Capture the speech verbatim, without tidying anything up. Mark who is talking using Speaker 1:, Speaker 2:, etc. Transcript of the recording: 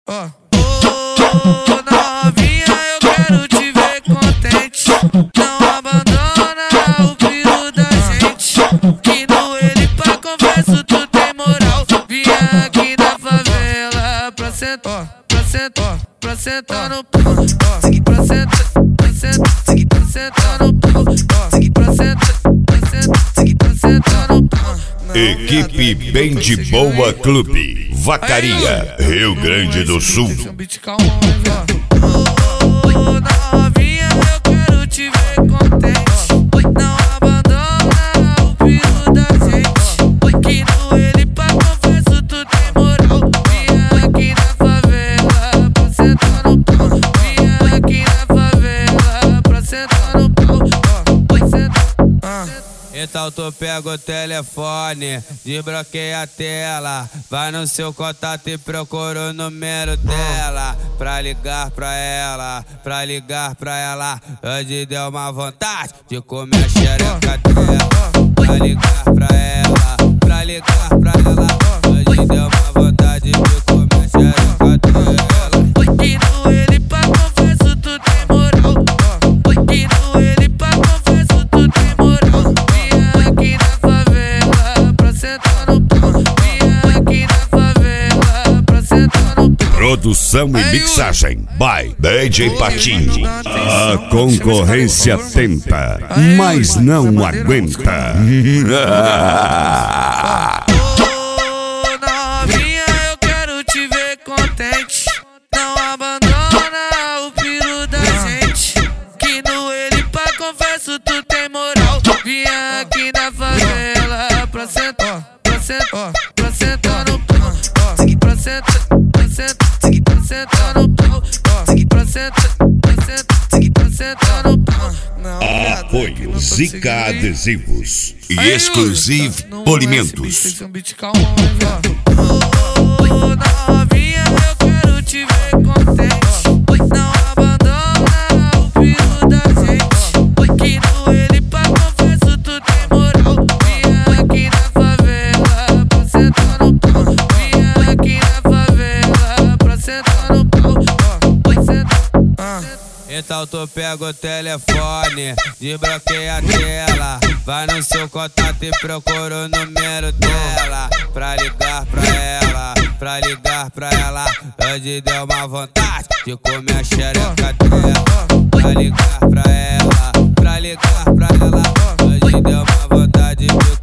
Speaker 1: Ó. Ô novinha, eu quero te ver contente. Não abandona o filho da gente. Que no ele pra converso tu tem moral. Vinha aqui na favela pra sentar, pra sentar, pra sentar no pau. Pra sentar, pra sentar, pra sentar no pau. Pra sentar, pra sentar, pra sentar no pau.
Speaker 2: Equipe Bem de Boa Clube, Vacaria, Rio Grande do Sul.
Speaker 1: Ô novinha, eu quero te ver contente. Não abandona o filho da gente. Que no ele pra converso tu tem moral. Vinha aqui na favela pra sentar no pau. Vinha aqui na favela pra sentar no pau.
Speaker 3: Então tu pega o telefone, desbloqueia a tela, vai no seu contato e procura o número dela. Pra ligar pra ela, pra ligar pra ela, hoje deu uma vontade de comer a xereca dela. Pra ligar pra ela, pra ligar pra ela, hoje deu uma vontade de comer a xereca dela.
Speaker 1: Que no ele pra converso tu tem moral. Que no ele pra converso tu tem moral. Aqui na favela pra sentar no pau. Vinha aqui na favela pra sentar no pau.
Speaker 2: Produção e mixagem by D J Patinho. A concorrência tenta, mas não aguenta.
Speaker 1: Ô novinha, eu quero te ver contente. Não abandona o filho da gente. Que no ele pra converso tu tem moral. Vinha aqui na favela pra sentar, pra sentar, pra sentar no pau. Pra sentar, pra sentar, pra sentar no pau. Pra sentar, pra sentar, pra sentar no pau.
Speaker 2: Apoio Zica Adesivos e Exclusive Polimentos.
Speaker 1: Ô novinha, eu quero te ver contente. Não abandona o filho da gente. Que no ele pra converso tu tem moral. Vinha aqui na favela pra sentar no pau. Vinha aqui na favela pra sentar no pau.
Speaker 3: Então tu pega o telefone, desbloqueia a tela, vai no seu contato e procura o número dela. Pra ligar pra ela, pra ligar pra ela, hoje deu uma vontade de comer a xereca dela. Pra ligar pra ela, pra ligar pra ela, hoje deu uma vontade de